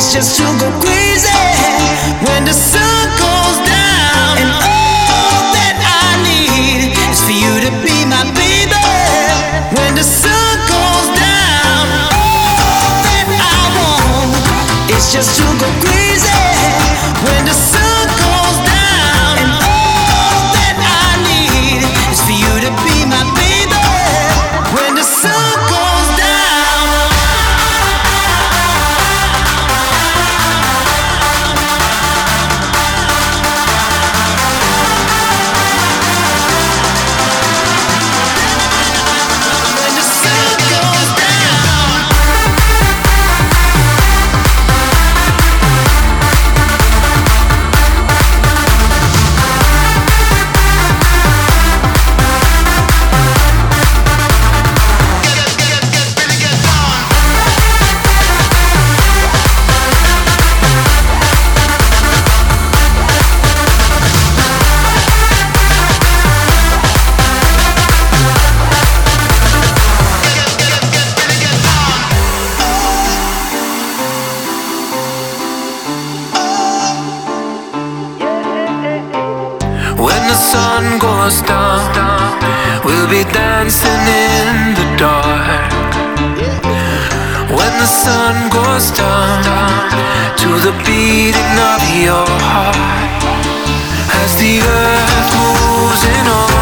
It's just to go crazy when the sun goes down. And all that I need is for you to be my baby. When the sun goes down, all that I want is just to go crazy when the sun goes down. And all that I need is for you to be my baby. When the sun goes down. When the sun goes down. When the sun goes down, we'll be dancing in the dark. When the sun goes down, to the beating of your heart, as the earth moves in